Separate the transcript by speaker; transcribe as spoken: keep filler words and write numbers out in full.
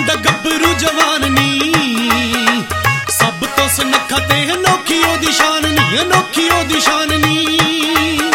Speaker 1: मुंडा गब्बरू जवान नी, सब तो सुनखा ते अनोखी ओदी शान नी, अनोखी ओदी शान नी।